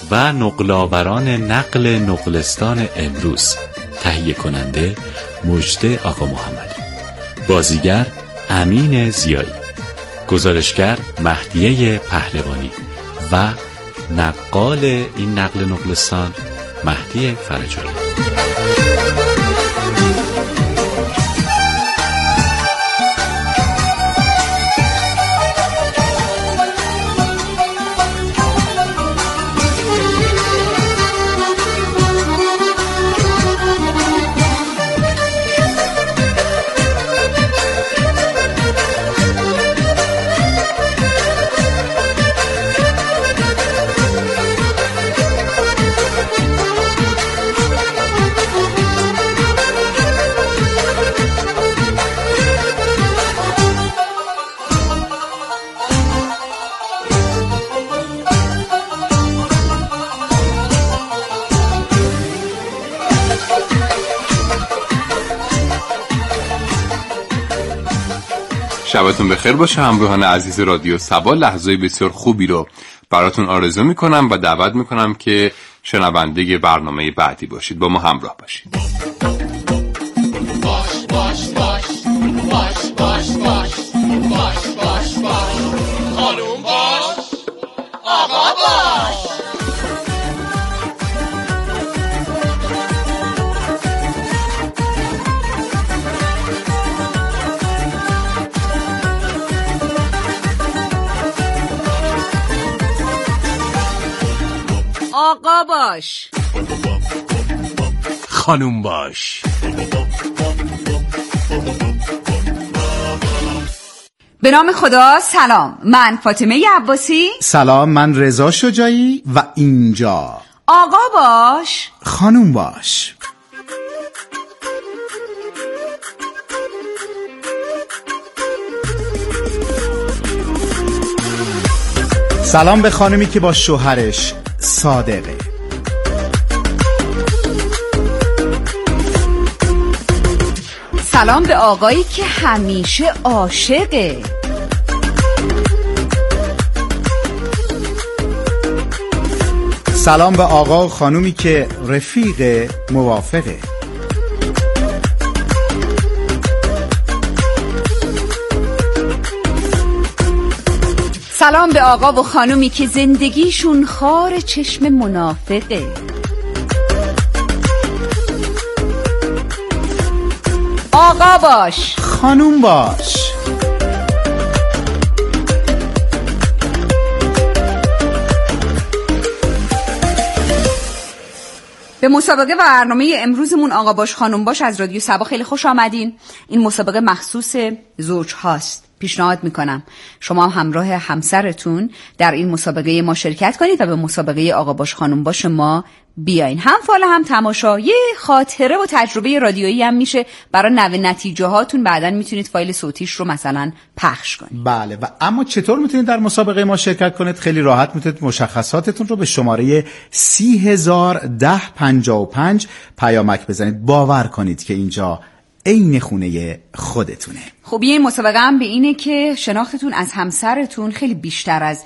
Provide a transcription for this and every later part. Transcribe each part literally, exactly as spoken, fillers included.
و نقل‌آوران نقل نقلستان امروز. تهیه کننده مجده آقا محمدی. بازیگر امین زیایی. گزارشگر مهدیه پهلوانی و نقال این نقل نقلستان مهدی فرجانی. شبتون بخیر باشه همراهان عزیز رادیو صبا. لحظه بسیار خوبی رو براتون آرزو میکنم و دعوت میکنم که شنونده برنامه بعدی باشید. با ما همراه باشید. باش باش باش باش باش باش باش باش باش خانوم باش آقا باش. آقا باش خانوم باش. به نام خدا. سلام، من فاطمه عباسی. سلام، من رضا شجاعی و اینجا آقا باش خانوم باش. سلام به خانمی که با شوهرش صادقه. سلام به آقایی که همیشه عاشقه. سلام به آقا و خانومی که رفیق موافقه. سلام به آقا و خانومی که زندگیشون خار چشم منافقه. آقا باش خانوم باش. به مسابقه برنامه امروزمون آقا باش خانوم باش از رادیو صبا خیلی خوش آمدین. این مسابقه مخصوص زوج هاست. پیشنهاد میکنم شما هم همراه همسرتون در این مسابقه ما شرکت کنید و به مسابقه آقا باش خانوم باش ما بیاین. هم فال هم تماشا، یه خاطره و تجربه رادیویی هم میشه برای نوع نتیجه هاتون. بعداً میتونید فایل صوتیش رو مثلا پخش کنید. بله، و اما چطور میتونید در مسابقه ما شرکت کنید؟ خیلی راحت میتونید مشخصاتتون رو به شماره سی هزار ده پنجاه و پنج پیامک بزنید. باور کنید که اینجا عین خونه خودتونه. خب این مسابقه هم به اینه که شناختتون از همسرتون خیلی بیشتر از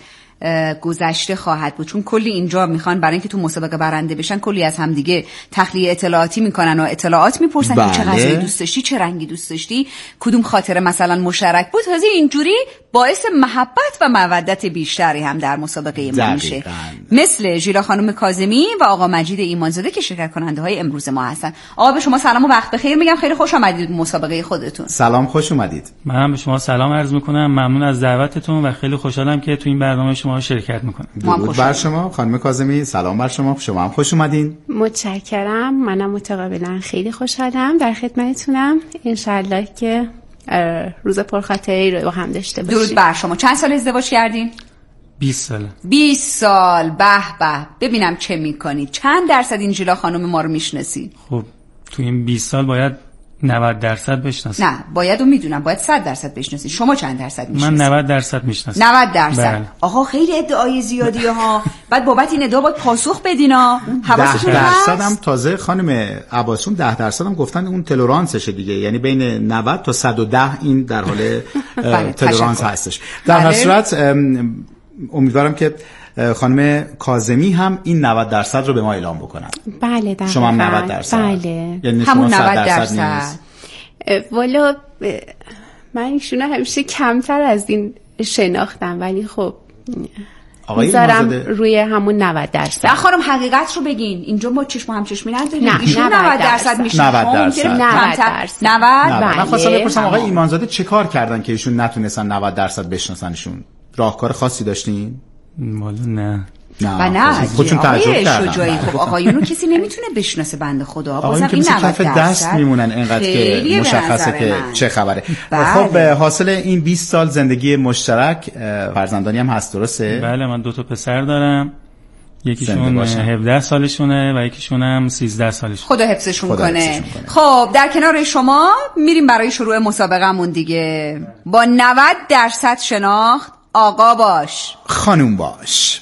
گذشته خواهد بود، چون کلی اینجا میخوان برای اینکه تو مسابقه برنده بشن کلی از هم دیگه تخلیه اطلاعاتی میکنن و اطلاعات میپرسن. بله. که چه غذایی دوست داشتی، چه رنگی دوست داشتی، کدوم خاطره مثلا مشترک بود. تازه اینجوری باعث محبت و مودت بیشتری هم در مسابقه ما میشه. مثل ژیلا خانم کاظمی و آقا مجید ایمانزاده که شرکت کننده های امروز ما هستن. آقا به شما سلام و وقت بخیر میگم. خیلی خوش آمدید به مسابقه خودتون. سلام، خوش اومدید. منم به شما سلام عرض میکنم. ممنون از دعوتتون و خیلی خوشحالم که تو این برنامه شما شرکت میکنم. درود بر شما خانم کاظمی. سلام بر شما. شما هم خوش اومدین. متشکرم. منم متقابلا خیلی خوشحالم در خدمتتونم. انشالله که روز پرخاطری رو با هم داشته باشیم. درود بر شما. چند سال ازدواج کردین؟ بیست سال. بیست سال. به به. ببینم چه میکنید. چند درصد این ژیلا خانم ما رو میشناسین؟ خب تو این بیست سال باید نود درصد بشناسید. نه باید رو میدونم، باید صد درصد بشناسید. شما چند درصد میشناسید؟ من نود درصد میشناسم. نود درصد. بله. آقا خیلی ادعای زیادیه ها. بعد بابت این ادعا باید پاسخ بدینا. حواستون ده هست؟ درصد هم تازه خانم عباسون ده درصد هم گفتن اون تلرانسشه دیگه، یعنی بین نود تا صد و ده این در حال تلرانس هستش. در هر صورت امیدوارم که خانم کاظمی هم این نود درصد رو به ما اعلام بکنن. بله دقیقاً. شما هم نود درصد. بله. یعنی همون نود درصد. والا من ایشونو همیشه کمتر از این شناختم، ولی خب میذارم روی همون نود درصد. نه خانم حقیقت رو بگین، اینجا ما چشم هم چشمی نداریم. نه ایشون نود درصد میشه. نود درصد. نود درصد. نود. من خواستم بپرسم آقای ایمانزاده چه کار کردن که ایشون نتونستن نود درصد بشناسنشون؟ راهکار خاصی داشتین؟ والا نه. نه و نه خودشون تعجب کردن. شجاعی. خب آقایونو کسی نمیتونه بشناسه بنده خدا. بازم این نود درصد دست میمونن اینقدر که مشخصه که چه خبره. بله. خب حاصل این بیست سال زندگی مشترک فرزندانی هم هست درسته؟ بله من دو تا پسر دارم، یکیشون هفده سالشونه و یکیشون هم سیزده سالشونه. خدا حفظشون خدا کنه. حفظشون کنه. خب در کنار شما میریم برای شروع مسابقه‌مون دیگه. با نود درصد شناخت آقا باش، خانوم باش.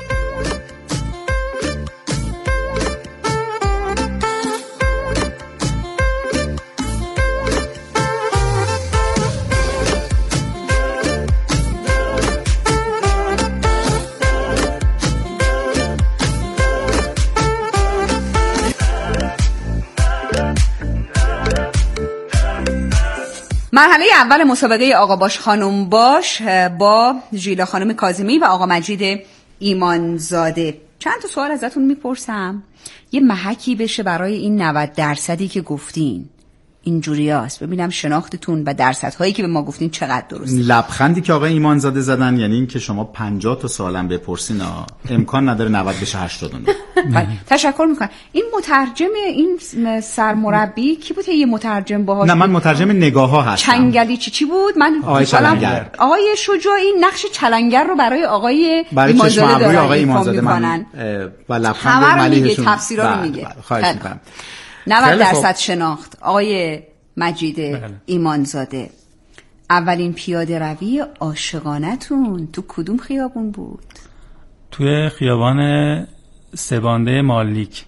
مرحله اول مسابقه آقا باش خانم باش با ژیلا خانم کاظمی و آقا مجید ایمانزاده. چند تا سوال ازتون میپرسم، یه محکی بشه برای این نود درصدی که گفتین. اینجوری هست ببینم شناختتون و درصدهایی که به ما گفتین چقدر درسته. لبخندی که آقای ایمانزاده زدن یعنی این که شما پنجاه تا سوالم بپرسین امکان نداره نود بشه هشتاد و نه. تشکر میکنم. این مترجم این سرمربی کی بود؟ یه مترجم باهاش. نه من مترجم نگاه ها هستم. چنگلی چی چی بود؟ من آقای چلنگر. آقای شجاعی نقش چلنگر رو برای آقای ایمانزاده دارن. آقای ایمانزاده من و لبخند ملیشون تفسیرا رو میگه. خواهش میکنم. نود درصد شناخت آقای مجید بله. ایمانزاده. اولین پیاده روی عاشقانه‌تون تو کدوم خیابون بود؟ توی خیابان سه‌بانده مالک.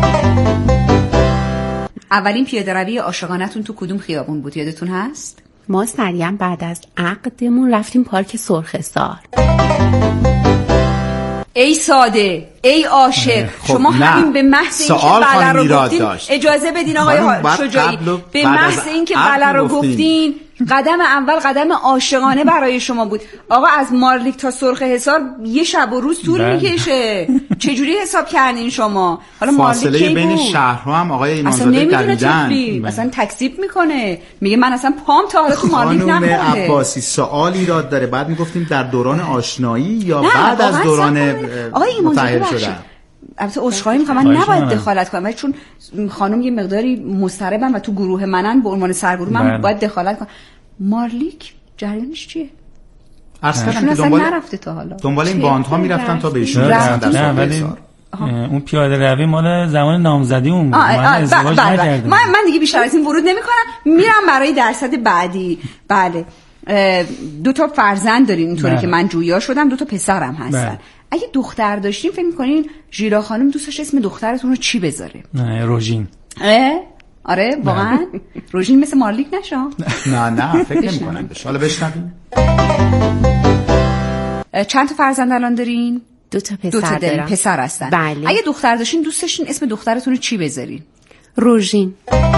اولین پیاده روی عاشقانه‌تون تو کدوم خیابون بود یادتون هست؟ ما سریعا بعد از عقدمون رفتیم پارک سرخسار. ای ساده، ای عاشق، خب شما همین به محض اینکه بله رو گفتین داشت. اجازه بدین آقای شجاعی، به محض اینکه بله رو گفتین قدم اول قدم عاشقانه برای شما بود. آقا از مارلیک تا سرخ حصار یه شب و روز طول میکشه. چجوری حساب کردین شما؟ حالا فاصله مارلیک بین شهرها هم آقای ایمانزاده دویدن. اصلا تکذیب میکنه، میگه من اصلا پام تا حالا تو مارلیک نخورده. خانم عباسی سوال ایراد داره، بعد میگفتیم در دوران آشنایی یا بعد از دوران متأهل شدن. البته عذرخواهی میکنم من نباید دخالت کنم ولی چون خانم یه مقداری مضطربن و تو گروه منن به عنوان سرگروه من باید دخالت کنم. مارلیک جریانش چیه؟ عرض کردم که دنبال نرفته تا حالا دنبال این باندها میرفتن تا بهشون رسیدن. ولی اون پیاده روی مال زمان نامزدی اون بود. من ازدواج نکردم. من من دیگه بیشتر از این ورود نمیکنم. میرم برای درصد بعدی. بله دو تا فرزند دارین اینطوری که من جویا شدم، دو تا پسرم هستن. بله. اگه دختر داشتین فکر می‌کنین ژیلا خانم دوستش اسم دخترتون رو چی بذاره؟ نه روژین. اه؟ آره واقعا روژین مثل مارلیک نشه؟ نه نه فکر نمی‌کنم بشه. حالا بشنویم. چند تا فرزند الان دارین؟ دو تا پسر دو تا دارم. پسر هستن. بله. اگه دختر داشتین دوستشین اسم دخترتون رو چی بذارین؟ روژین.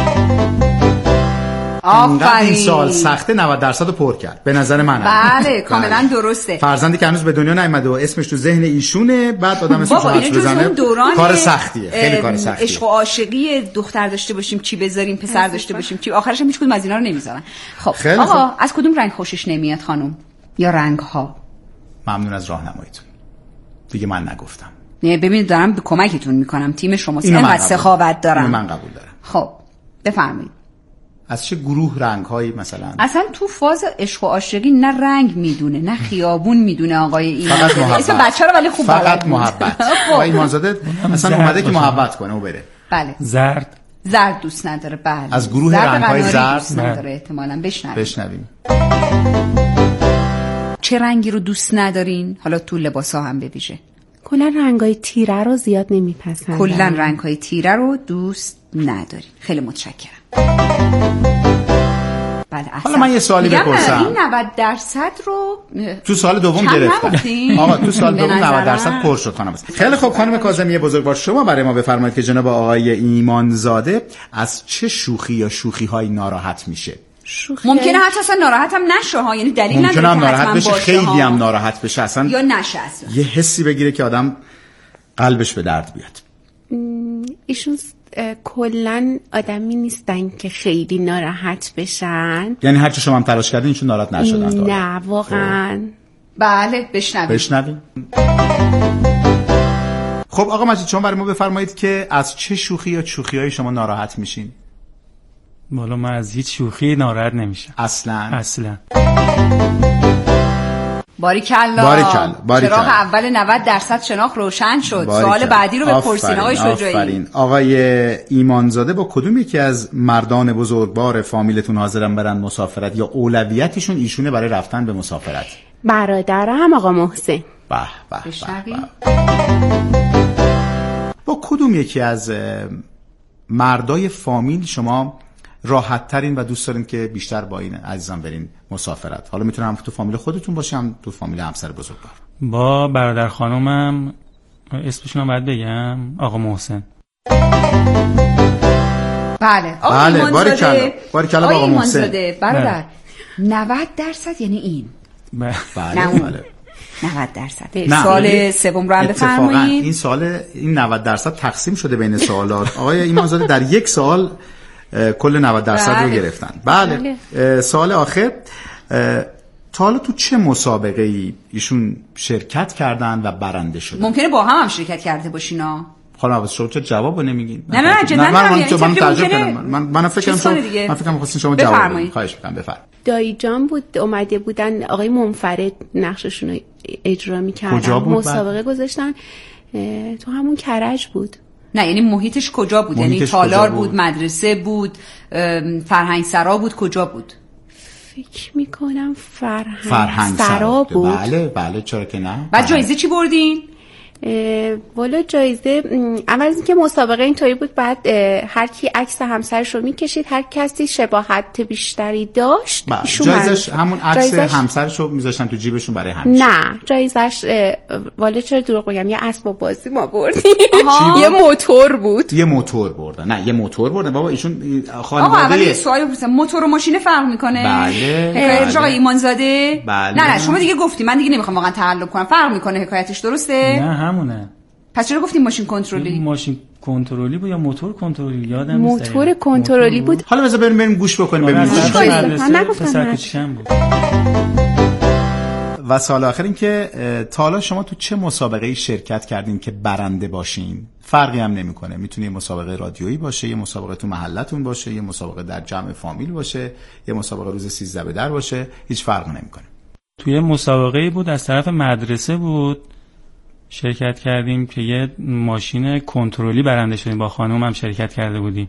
آفرین. این سوال سخته نود درصد رو پر کرد به نظر من. بله کاملا درسته. فرزندی که هنوز به دنیا نیامده و اسمش تو ذهن ایشونه، بعد آدم اسمش رو حدس بزنه کار سختیه، خیلی کار سختیه. عشق و عاشقی دختر داشته باشیم چی بذاریم، پسر داشته باشیم چی، آخرش هم هیچ کدوم از اینا رو نمیذارن. خب آقا از کدوم رنگ خوشش نمیاد خانم یا رنگ ها؟ ممنون از راهنماییتون. دیگه من نگفتم. نه ببینید دارم به کمکتون میکنم، تیم شما اینقدر سخاوت دارم. من قبول دارم. خب بفرمایید. از چه گروه رنگ هایی مثلا؟ اصلا تو فاز عشق و عاشقی نه رنگ میدونه نه خیابون میدونه آقای ایمانزاده. اسم بچه رو ولی خوب بلد. فقط محبت. آقای ایمانزاده اصلا اومده که محبت کنه و بره. بله. زرد. زرد دوست نداره. بله. از گروه رنگ های زرد دوست نداره احتمالاً. بشنویم. بشنویم. چه رنگی رو دوست ندارین؟ حالا تو لباسا هم به ویژه. کلا رنگای تیره رو زیاد نمیپسندم. کلا رنگای تیره رو دوست ندارین. خیلی متشکرم. بله حالا من یه سوالی بپرسم. این نود درصد رو تو سال دوم گرفتن. آقا تو سال دوم نود درصد پر شد خانم. خیلی خوب خانم کاظمی بزرگوار، شما برای ما بفرمایید که جناب آقای ایمانزاده از چه شوخی یا شوخی هایی ناراحت میشه؟ ممکنه حتی اصلا ناراحت هم نشه ها، یعنی دلیل نداره ممکنه هم ناراحت بشه، خیلی هم ناراحت بشه اصلا، یا نشه اصلا یه حسی بگیره که آدم قلبش به درد بیاد. ایشون کلن آدمی نیستن که خیلی ناراحت بشن. یعنی هرچی شما هم تلاش کردین ایشون ناراحت نشدن؟ نه واقعا. بله بشنویم بشنویم. خب آقا مجید شما برای ما بفرمایید که از چه شوخی یا شوخی‌های شما ناراحت میشین؟ والا من از هیچ شوخی ناراحت نمیشم اصلا اصلا. باریکلا باریکلا باریکلا. چراغ اول نود درصد شناخت روشن شد. سوال بعدی رو بپرسین آقای شجاعی. آقای ایمانزاده با کدوم یکی از مردان بزرگوار فامیلتون حاضرن برن مسافرت یا اولویتشون ایشونه برای رفتن به مسافرت؟ برادرم آقا محسن. به به به. با کدوم یکی از مردای فامیل شما راحت ترین و دوست دارین که بیشتر با این عزیزان برین مسافرت؟ حالا میتونه هم تو فامیل خودتون باشه هم تو فامیل همسر بزرگوار. با برادر خانومم، اسمشون هم باید بگم، آقا محسن. بله آقا بله ایمانزاده. باریکلا آقا محسن. برادر نود درصد یعنی این. بله بله نود درصد. سوال سوم رو هم بفرمایید. این سوال این نود درصد تقسیم شده بین سوالات. آقای ایمانزاده در یک سوال کل نود درصد رو گرفتن. بله, بله. سوال آخر، تا حالا تو چه مسابقه ای ایشون شرکت کردن و برنده شدن؟ ممکنه با هم هم شرکت کرده باشینا. حالا واسه شما چه جوابو نمیگین؟ نه نه نه جدا من من من تعجب کردم. من من فکرم شما من فکرم خواستین شما جواب بدید. خواهش می‌کنم بفرمایید. دایی جان بود اومده بودن، آقای منفرد نقششون رو اجرا می‌کردن. مسابقه گذاشتن تو همون کرج بود. نه یعنی محیطش کجا بود؟ محیطش یعنی تالار بود؟ بود مدرسه بود، فرهنگ سرا بود، کجا بود؟ فکر میکنم فرهنگ, فرهنگ سرا, سرا بود. بله بله چرا که نه. بعد جایزه چی بردین؟ والا جایزه اول از اینکه مسابقه اینطوری بود، بعد هر کی عکس همسرش رو میکشید، هر کسی شباهت بیشتری داشت جایزش همون عکس همسرش رو میذاشتن تو جیبشون برای همیشه. نه جایزش والا چرا دروغ بگم، یه اسباب بازی ما بردیم. یه موتور بود. یه موتور بردن. نه یه موتور بردن بابا. ایشون خانواده آقا اول یه سوالی بپرسم، موتور و ماشین فرق میکنه؟ بله آقای ایمانزاده. بله. نه نه شما دیگه گفتی، من دیگه نمیخوام واقعا تعلق کنم. فرق میکنه حکایتش، درسته؟ نه همونه. پس چرا گفتیم ماشین کنترلی؟ ماشین کنترلی بود یا موتور کنترلی؟ یادم نیست. موتور کنترلی بود. حالا بذار بریم بریم گوش بکنیم ببینیم. من نگفتم. و سوال آخر این که تا حالا شما تو چه مسابقه‌ای شرکت کردین که برنده باشین؟ فرقی هم نمیکنه، میتونه یه مسابقه رادیویی باشه، یه مسابقه تو محلتون باشه، یه مسابقه در جمع فامیل باشه، یه مسابقه روز سیزده به در باشه، هیچ فرقی نمیکنه. توی مسابقه‌ای بود از طرف مدرسه بود، شرکت کردیم که یه ماشین کنترلی برنده شدیم، با خانومم شرکت کرده بودیم.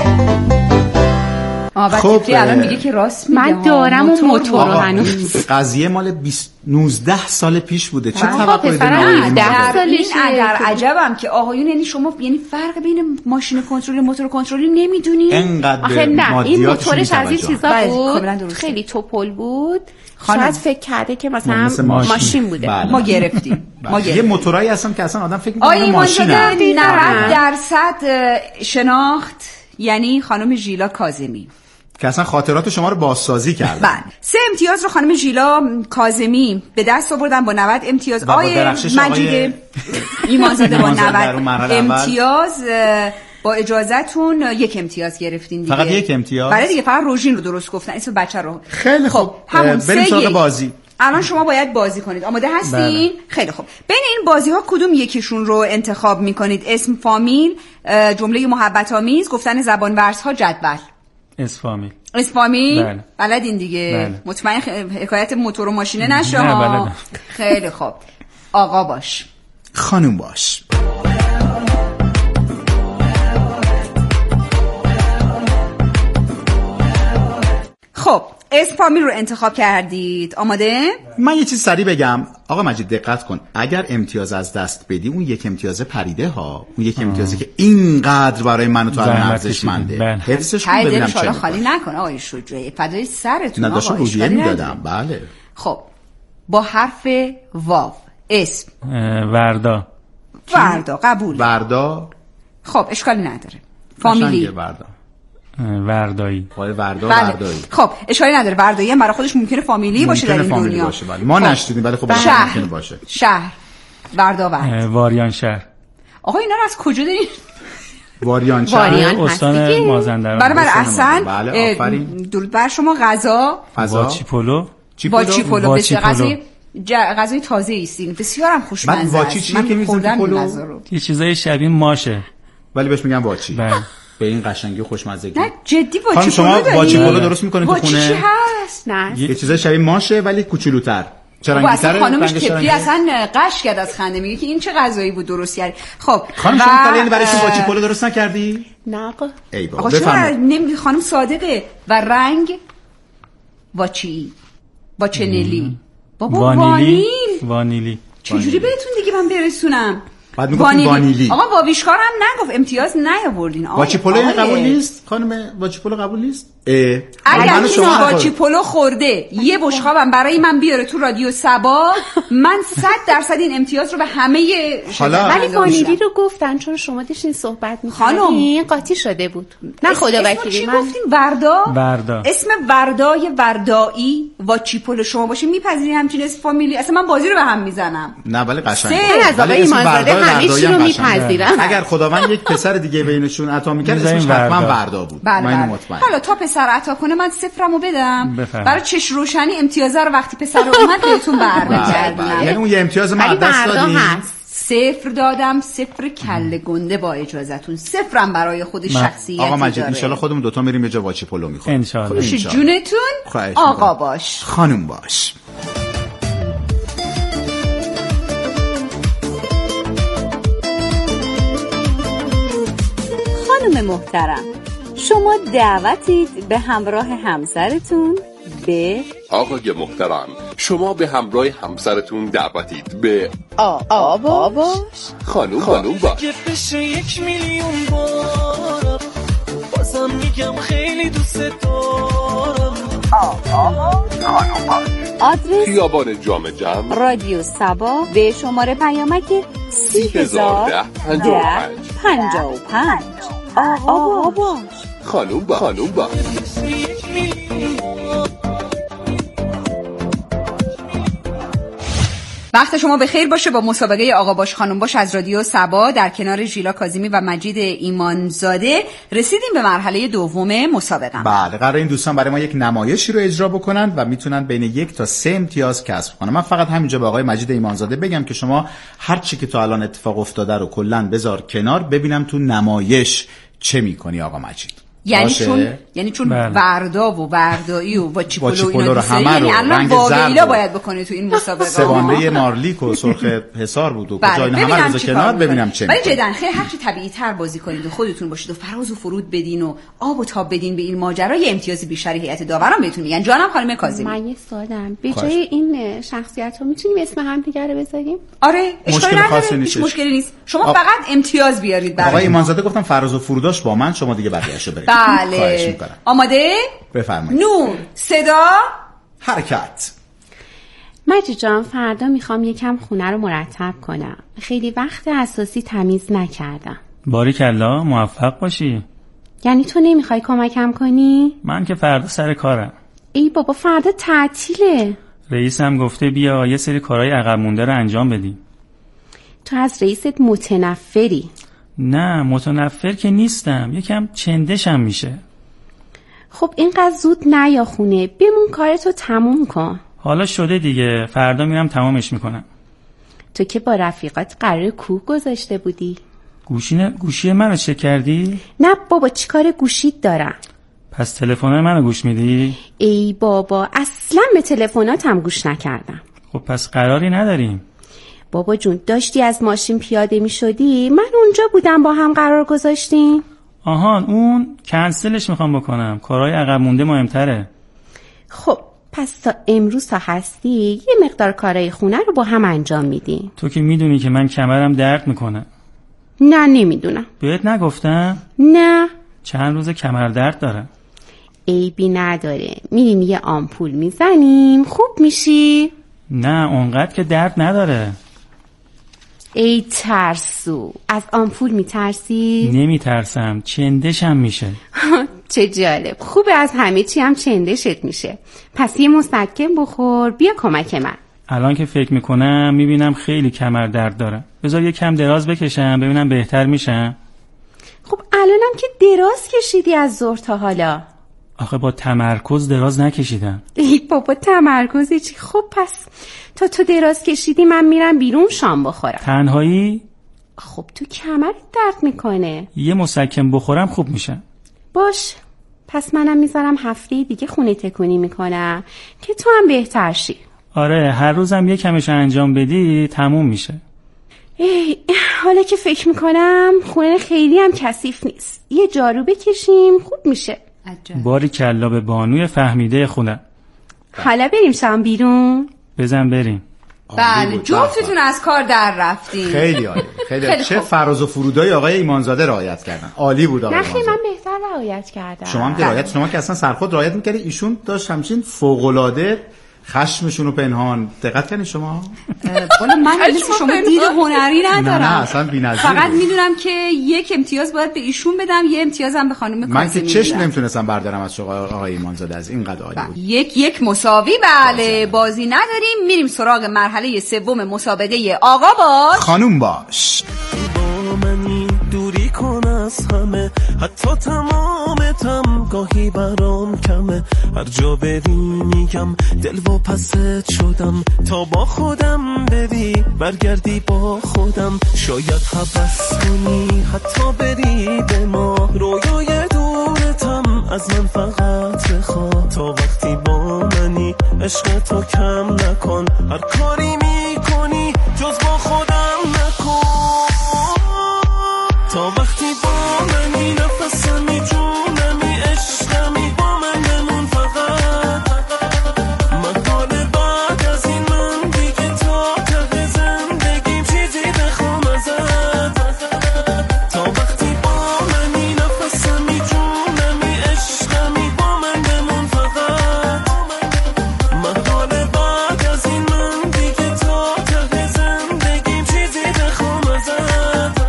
خب الان میگه که راست میگه، من دارم اون موتور رو هنوز. قضیه مال نوزده سال پیش بوده. چه توقعی دارین؟ در این در عجبم که آقایون، یعنی شما یعنی فرق بین ماشین کنترلی موتور کنترلی نمیدونین؟ اینقدر نه این موتورش از این چیزا بود، خیلی توپل بود، شاید فکر کرده که مثلا ماشین بوده. بله. ما گرفتیم. ما یه موتورایی هستن که اصلا آدم فکر می‌کنه ماشینه. نود درصد شناخت یعنی خانم ژیلا کاظمی که اصلا خاطرات شما رو بازسازی کردن. بله. سه امتیاز رو خانم ژیلا کاظمی به دست آوردن با نود امتیاز. آقای مجید ایمانزاده با نود امتیاز. با اجازهتون یک امتیاز گرفتین دیگه. فقط یک امتیاز؟ بله دیگه، فقط روژین رو درست گفتن، اسم بچه رو. خیلی خوب. بریم سراغ بازی. الان شما باید بازی کنید. آماده هستین؟ بله. خیلی خوب. بین این بازی ها کدوم یکیشون رو انتخاب میکنید؟ اسم فامیل، جمله محبت آمیز، گفتن زبان ورز ها، جدول. اسم فامیل. اسم فامیل؟ بله. بلدین دیگه. بله. مطمئن حکایت موتور و ماشینه نشه نه ها. بلدم. خیلی خوب. آقا باش. خانوم باش. خب اسم فامیل رو انتخاب کردید. آماده؟ من یه چیز سریع بگم. آقا مجید دقت کن، اگر امتیاز از دست بدی اون یک امتیاز پریده ها، اون یک امتیازی که اینقدر برای من و تو الان ارزشمنده، حفظش کن ببینم چه می‌کنی. خالی نکن آقای شجاعی، فدای سرتون. آقا نداشتم روزیه میدادم. بله. خب با حرف واو اسم. وردا. وردا قبول. وردا. خب اشکالی نداره. فامیلی. وردا. وردایی. خواهی وردا بله. وردایی. خب اشکالی نداره، وردایی هم برای خودش ممکنه فامیلی باشه در این دنیا. باشه بله. ما خب. نشدیدیم ولی خب ممکنه باشه. شهر. وردا ورد. واریان شهر. آقا اینا رو از کجا دارین؟ واریان شهر استان مازندران. برای برای احسن. بله آفرین. درود بر شما. غذا واچی پلو. واچی پلو بسیار غذای غذای تازه ایستین، بسیارم خوشمزه است. واچی چیه که میذاری پلو؟ یه چیزای شبیه ماشه ولی بهش میگن واچی. بله. به این قشنگی و خوشمزگی. نه جدی واچی پلو شما واچی پلو درست میکنید تو خونه؟ واچی چی هست؟ نه یه چیزای شبیه ماشه ولی کوچولوتر. چرا اصلا خانمش تپلی اصلا قش کرد از خنده، میگه که این چه غذایی بود درست کردی. خب خانم شما تا الان برایشون واچی پلو درست نکردی؟ نه آقا. ای بابا بفرمایید. خانم صادقه و رنگ واچی با چنلی. بابا وانیلی وانیلی چجوری بهتون دیگه من برسونم؟ بعد میگفتیم وانیلی. آقا واویشکار هم نگفت، امتیاز نیاوردین. واچی پلو قبول نیست خانم؟ واچی پلو قبول نیست؟ اگر شما واچی پلو خورده یه بشقابم برای من بیاره تو رادیو صبا، من صد درصد این امتیاز رو به همه ولی وانیلی رو گفتن چون شما داشتین صحبت می‌کردین قاطی شده بود. نه خدا وکیلی من گفتیم وردا. وردا. اسم وردای وردایی واچی پلو شما باشه میپذیرین همچین اسم فامیلی؟ اصلا من بازی رو به هم میزنم. نه ولی قشنگه. از آقای ایمانزاده همه چی رو میپذیرم. اگر خداوند یک پسر دیگه بینشون عطا می‌کرد اسمش حتما وردا بود. من مطمئنم. حالا تا پسر عطا کنه من صفرمو بدم برای چش روشنی امتیازه رو وقتی پسر اومد بهتون برمیگردونم. یعنی اون یه امتیاز ما دست دادیم. صفر دادم، صفر کله گنده با اجازهتون. صفرم برای خود شخصیتی داره. آقا مجید ان شاءالله خودمون دوتا میریم یه جا واچی پلو میخوریم ان شاء الله. جونتون. آقا باش خانم باش. خانم محترم، شما دعوتید به همراه همسرتون به آقای محترم، شما به همراه همسرتون دعوتید به آقا باش خانوم خانوم باش. بشه یک میلیون بار بازم میگم خیلی دوست دارم. آقا باش خانوم باش. آدرس خیابان جام جم، رادیو صبا، به شماره پیامک سی هزار ده پنجاه و پنج. آقا باش خانوم باش خانوم باش. وقت شما به خیر باشه. با مسابقه آقا باش خانم باش از رادیو صبا در کنار ژیلا کاظمی و مجید ایمانزاده رسیدیم به مرحله دوم مسابقه. بله، قرار این دوستان برای ما یک نمایشی رو اجرا بکنن و میتونن بین یک تا سه امتیاز کسب کنن. من فقط همینجا به آقای مجید ایمانزاده بگم که شما هر چی که تا الان اتفاق افتاده رو کلاً بذار کنار، ببینم تو نمایش چه میکنی آقا مجید. یعنی باشه. چون یعنی چون بله. وردا و وردایی و واچی پلو اینا رو همه یعنی رو الان واویلا باید بکنی تو این مسابقه. سوانده مارلیک و سرخ حصار بود و کجا این همه رو کنار ببینم چه میکنی. ولی جدا خیلی هر چی طبیعی تر بازی کنید و خودتون باشید و فراز و فرود بدین و آب و تاب بدین به این ماجرا، یه امتیاز بیشتری هیئت داوران بهتون میگن. جانم خانم کاظمی، من یه سوالم، به جای این شخصیت‌ها میتونیم اسم هم دیگه رو بذاریم؟ آره اشکالی نداره، نیست. مشکلی نیست. شما آ... فقط امتیاز بیارید برای آقای ایمانزاده. گفتم فراز و فروداش با من، شما دیگه بقیه‌شو برید. بله آماده؟ بفرمایید. نور، صدا، حرکت. مجید جان، فردا میخوام یکم خونه رو مرتب کنم. خیلی وقت اساسی تمیز نکردم. باریکلا، موفق باشی. یعنی تو نمیخوای کمکم کنی؟ من که فردا سر کارم. ای بابا فردا تعطیله. رئیسم گفته بیا یه سری کارهای عقب مونده رو انجام بدی. تو از رئیست متنفری؟ نه متنفر که نیستم، یکم چندشم میشه. خب اینقدر زود نیا خونه، بمون کارتو تموم کن. حالا شده دیگه، فردا میرم تمامش میکنم. تو که با رفیقات قرار کوه گذاشته بودی. گوشی گوشی منو چک کردی؟ نه بابا، چیکار گوشیت دارم؟ پس تلفن منو گوش میدی؟ ای بابا اصلا به تلفناتم گوش نکردم. خب پس قراری نداریم. بابا جون، داشتی از ماشین پیاده میشدی، من اونجا بودم با هم قرار گذاشتیم. آهان اون کنسلش میخوام بکنم، کارهای عقب مونده مهمتره. خب پس تا امروز تا هستی یه مقدار کارهای خونه رو با هم انجام میدیم. تو که میدونی که من کمرم درد میکنه. نه نمیدونم. بهت نگفتم؟ نه. چند روز کمر درد داره. عیبی نداره، میریم یه آمپول میزنیم خوب میشی. نه اونقدر که درد نداره. ای ترسو، از آمپول میترسی؟ نمیترسم، چندشم میشه. چه جالب، خوبه از همه چی هم چندشت میشه. پس یه مسکن بخور بیا کمک من. الان که فکر میکنم میبینم خیلی کمر درد داره. بذار یه کم دراز بکشم ببینم بهتر میشم. خب الانم که دراز کشیدی از ظهر تا حالا. آخه با تمرکز دراز نکشیدم. ای بابا تمرکزی چی؟ خب پس تا تو دراز کشیدی من میرم بیرون شام بخورم. تنهایی؟ خب تو کمرت درد میکنه. یه مسکن بخورم خوب میشه. باش، پس منم میذارم هفته دیگه خونه تکونی میکنم که تو هم بهتر شی. آره هر روزم یه کمش انجام بدی تموم میشه. ای حالا که فکر میکنم خونه خیلی هم کثیف نیست، یه جارو بکشیم خوب میشه. باری کلا به بانوی فهمیده خونه. حالا بریم شام بیرون؟ بزن بریم. بله جفتتون از کار در رفتین. خیلی عالی. خیلی, خیلی چه فراز و فرودای آقای ایمانزاده رعایت کردن. عالی بود آقای ایمانزاده. نه من بهتر رعایت کردم. شما هم رعایت، شما که اصلا سرخود رعایت می‌کردی، ایشون داشت همچین فوق‌العاده خشمشون رو پنهان. دقت کردین شما؟ والا من مثل شما دید هنری ندارم. نه نه اصلا بی‌نظیر. فقط میدونم که یک امتیاز باید به ایشون بدم، یه امتیازم به خانم کاظمی. من که چشم نمیتونستم بردارم از شما آقای ایمانزاده، از اینقدر عالی بود. یک یک مساوی. بله بازی نداریم، میریم سراغ مرحله سوم مسابقه آقا باش خانوم باش. دوری کن از همه، حتی تمامتم گاهی برام کمه. هر جا بری میگم دل و پست شدم، تا با خودم بری برگردی با خودم. شاید حبس کنی حتی بری به ما، رویای دورتم از من فقط بخوا. تا وقتی با منی عشق تو کم نکن، هر کاری میکنی جز با خودم نکن. تا وقتی با منی نفسمی جونمی عشقمی با من بمون فقط. من حال بعد از این من دیگه تا ته زندگیم چیزی بخوام ازت. تا وقتی با منی نفسمی جونمی عشقمی با من بمون فقط. من حال بعد از این من دیگه تا ته زندگیم چیزی بخوام ازت.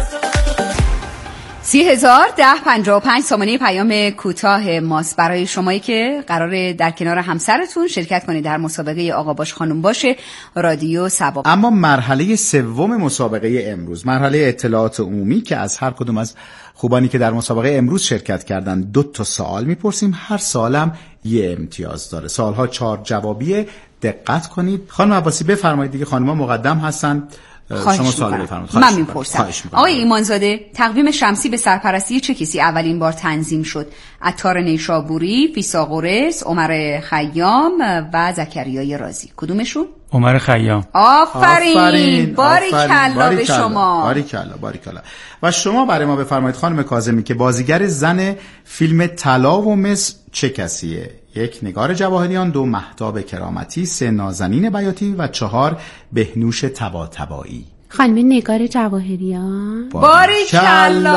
سی هزار ده پنجاه و پنج سامانه پیام کوتاه ماست برای شمایی که قراره در کنار همسرتون شرکت کنید در مسابقه آقا باش خانوم باشه رادیو سبا. اما مرحله سوم مسابقه امروز، مرحله اطلاعات عمومی که از هر کدوم از خوبانی که در مسابقه امروز شرکت کردن دو تا سوال میپرسیم. هر سوالم یه امتیاز داره. سوالها چهار جوابیه. دقت کنید. خانم عباسی بفرمایید دیگه، خانم‌ها مقدم هستن. شما سوال بفرمایید. من میپرسم آقای ایمانزاده، تقویم شمسی به سرپرستی چه کسی اولین بار تنظیم شد؟ عطار نیشابوری، فیثاغورس، عمر خیام و زکریای رازی. کدومشون؟ عمر خیام. آفرین, آفرین. باریکلا به شما. باریکلا باریکلا. و شما برای ما بفرمایید خانم کاظمی که بازیگر زن فیلم طلا و مس چه کسیه؟ یک نگار جواهریان، دو مهتاب کرامتی، سه نازنین بیاتی و چهار بهنوش طباطبایی. خانم نگار جواهریان. باریکلا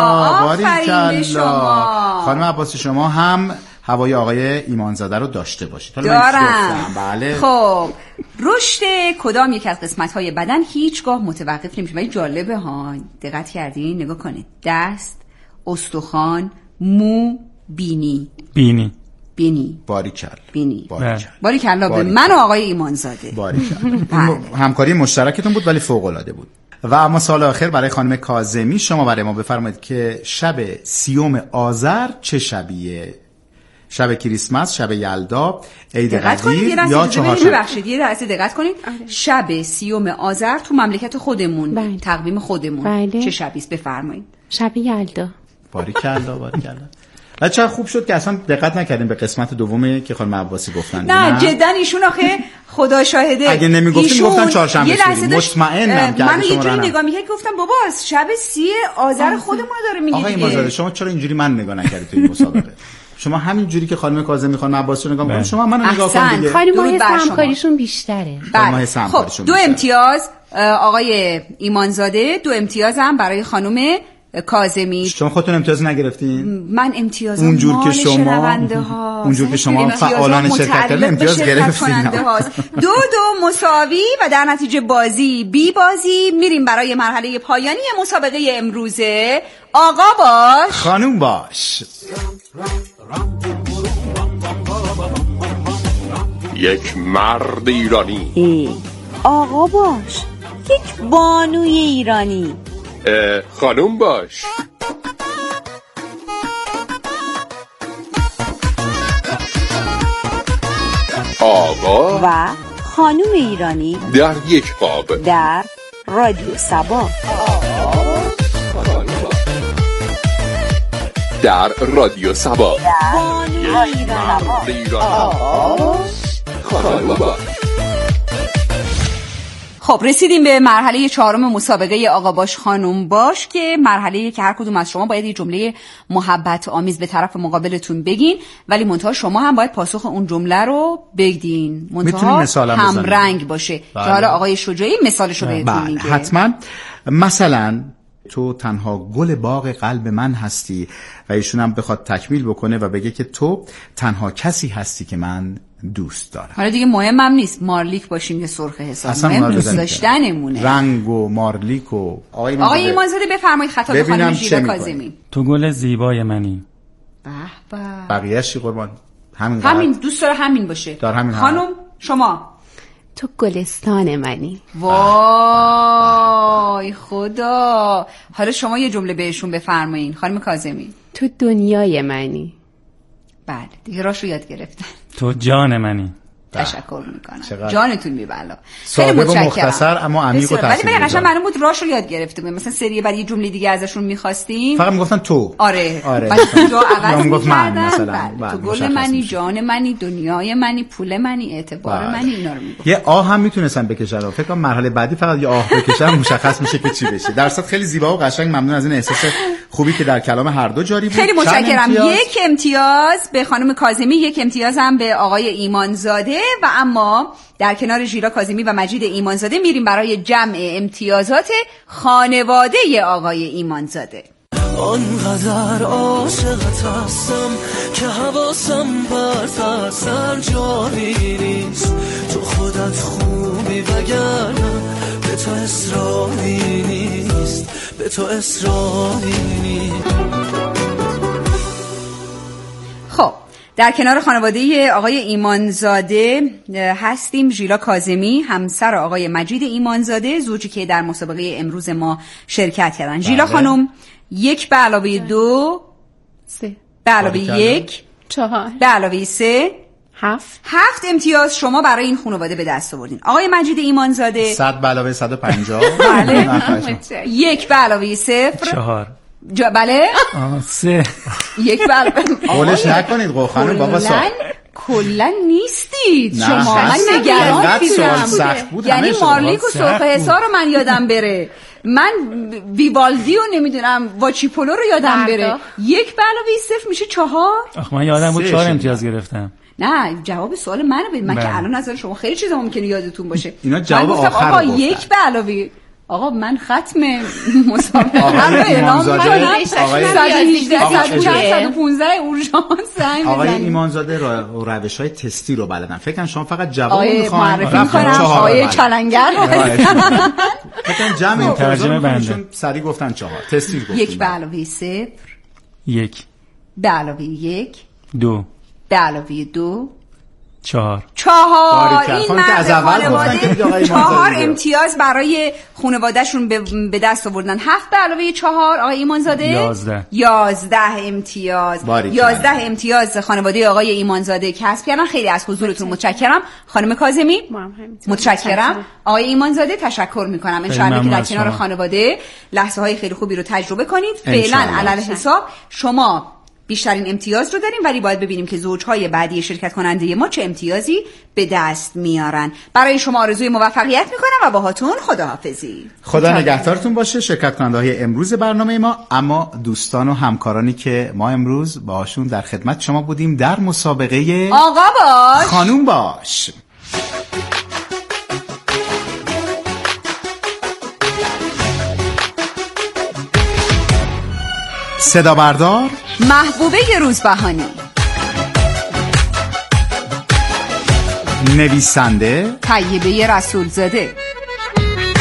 آفرین به شما. خانم عباسی شما هم هوای آقای ایمانزاده رو داشته باشید. دارم. بله. خب رشد کدام یک از قسمت‌های بدن هیچگاه متوقف نمیشه؟ ولی جالبه ها، دقت کردین؟ نگاه کنید. دست، استخوان، مو، بینی. بینی. بینی. باریکلا. بینی. باریکلا. باریکلا به من و آقای ایمانزاده. باریکلا. همکاری مشترکتون بود ولی فوق‌العاده بود. و اما سال آخر برای خانم کاظمی، شما برای ما بفرمایید که شب سیوم آذر چه شبیه؟ شب کریسمس، شب یلدا، عید قدیر یا چهارشنبه؟ ببخشید یه لحظه دقت کنید. شب سیوم آذر تو مملکت خودمون، بله. تقویم خودمون، بله. چه شبی است بفرمایید؟ شب یلدا. باریکلا باریکلا. بچه‌ها خوب شد که اصلا دقت نکردیم به قسمت دومه که خانم عباسی گفتن. نه, نه. جدا ایشون آخه خدا شاهده اگه نمیگفتیم گفتن چهارشنبه. مطمئنم که من یه جوری نگاه می‌کردم گفتم بابا شب سی آذر خودمون رو داره میگه. آقای ایمانزاده شما چرا اینجوری من نگاه نکردید تو این مسابقه؟ شما همین جوری که خانم کاظمی خانم عباسی رو نگاه می‌کنید شما منو نگاه کن دیگه. خانم همکاریشون بیشتره. بله. خب دو امتیاز آقای ایمانزاده، دو امتیاز هم برای خانم کاظمی. شما خودتون امتیاز نگرفتین؟ من امتیاز اونجور که شما اونجور که شما فعالان شرکت کردن امتیاز گرفتین. دو دو مساوی و در نتیجه بازی بی بازی. میریم برای مرحله پایانی مسابقه امروزه. آقا باش خانوم باش. یک مرد ایرانی. ای آقا باش یک بانوی ایرانی. خانوم باش. آقا و خانوم ایرانی در یک قاب در رادیو سبا. در رادیو سبا بانوی ایرانی. آقا خانوم باش. خب رسیدیم به مرحله چهارم مسابقه آقا باش خانوم باش که مرحله که هر کدوم از شما باید یه جمله محبت آمیز به طرف مقابلتون بگین، ولی منتها شما هم باید پاسخ اون جمله رو بگین، منتها هم رنگ باشه. بله. که حالا آقای شجاعی مثالش رو بهتون بله. میگه. حتما. مثلا تو تنها گل باغ قلب من هستی و ایشون هم بخواد تکمیل بکنه و بگه که تو تنها کسی هستی که من دوست دارم. حالا دیگه مهمم نیست مارلیک باشیم یا سرخ حساب، مهم دوست داشتنمونه. رنگ و مارلیک و آقای آقای ایمانزاده بفرمایید خطاب خانم ژیلا کاظمی. تو گل زیبای منی. به به. بقیه‌اش قربان همین همین دوست داره همین باشه. دار همین خانم شما تو گلستان منی. وای خدا. حالا شما یه جمله بهشون بفرمایین خانم کاظمی. تو دنیای منی. بله دیگه راش رو یاد گرفتن. تو جان منی. تشکر میکنم. جانتون میبلا. خیلی متشکرم. مختصر اما عمیق و تاثیرگذار. ولی قشنگ معلوم بود راش رو یاد گرفته بود. مثلا سری بعد یه جمله دیگه ازشون می‌خواستیم. فقط میگفتن تو. آره. آره. بعد جا عوض می‌کردن. مثلا. تو گل منی، جان منی، دنیای منی، پول منی، اعتبار منی، اینا رو میگفت. یه آه هم میتونستن بکشن. فکر کنم مرحله بعدی فقط یه آه بکشن مشخص میشه که چی بشه. در صورت خیلی زیبا و قشنگ. ممنون از این احساس خوبی که در کلام هر دو جاری بود. خیلی متشکرم. یک امتیاز به خانم کاظمی، یک امتیاز هم به آقای ایمانزاده و اما در کنار ژیلا کاظمی و مجید ایمانزاده میریم برای جمع امتیازات خانواده آقای ایمانزاده. آنقدر عاشقت هستم که حواسم پرت از سر جایی نیست. تو خودت خوبی وگرنه به تو اصراری نیست، به تو اصراری نیست. خب در کنار خانواده آقای ایمانزاده هستیم. ژیلا کاظمی همسر آقای مجید ایمانزاده، زوجی که در مسابقه امروز ما شرکت کردن. ژیلا خانم یک به علاوه دو سه به علاوه یک چهار به علاوه سه هفت هفت امتیاز شما برای این خانواده به دست آوردین. آقای مجید ایمانزاده صد به علاوه صد و پنجاه بله. یک به علاوه صفر چهار جا بله سه یک به علاوه قولش نکنید خانم بابا سا کلن نیستید شما. من نگران شدم یعنی مارلیک و سرخ حسار رو من یادم بره، من ویوالدی رو نمیدونم واچیپولو رو یادم بره. یک به علاوه صفر میشه چهار. آخ من یادم بود چهار امتیاز گرفتم. نه جواب سوال منو بدید. من که الان نظر شما خیلی چیزا ممکنه یادتون باشه. اینا جواب آخر آقا یک به علاوه آقا من ختم مسابقه رو اعلام کنم. آقای صد و پانزده اورژانس زنگ آقای بزنید. ایمانزاده روش‌های تستی رو بلدن. فکر کنم شما فقط جواب می‌خواید. معرفی می‌کنم آقای چلنگر رو. فکر کنم جمع ترجمه بنده سری گفتن چهار. تستی گفتن. یک به علاوه صفر یک به علاوه یک دو به علاوه دو چهار چهار. این مرد خانواده چهار امتیاز برای خانوادهشون به دست آوردن. هفت به علاوه چهار آقای ایمانزاده یازده یازده امتیاز. یازده امتیاز خانواده آقای ایمانزاده کسب کردن. خیلی از حضورتون متشکرم. خانم کاظمی متشکرم. آقای ایمانزاده تشکر میکنم. انشاءالله که در کنار خانواده لحظه های خیلی خوبی رو تجربه کنید. فعلا علل حساب شما بیشترین امتیاز رو داریم، ولی باید ببینیم که زوجهای بعدی شرکت کننده ما چه امتیازی به دست میارن. برای شما آرزوی موفقیت میکنم و باهاتون خداحافظی. خدا نگهدارتون باشه شرکت کننده های امروز برنامه ما. اما دوستان و همکارانی که ما امروز باشون در خدمت شما بودیم در مسابقه آقا باش خانوم باش. صدا بردار محبوبه روزبهانی، نویسنده طیبه رسولزاده،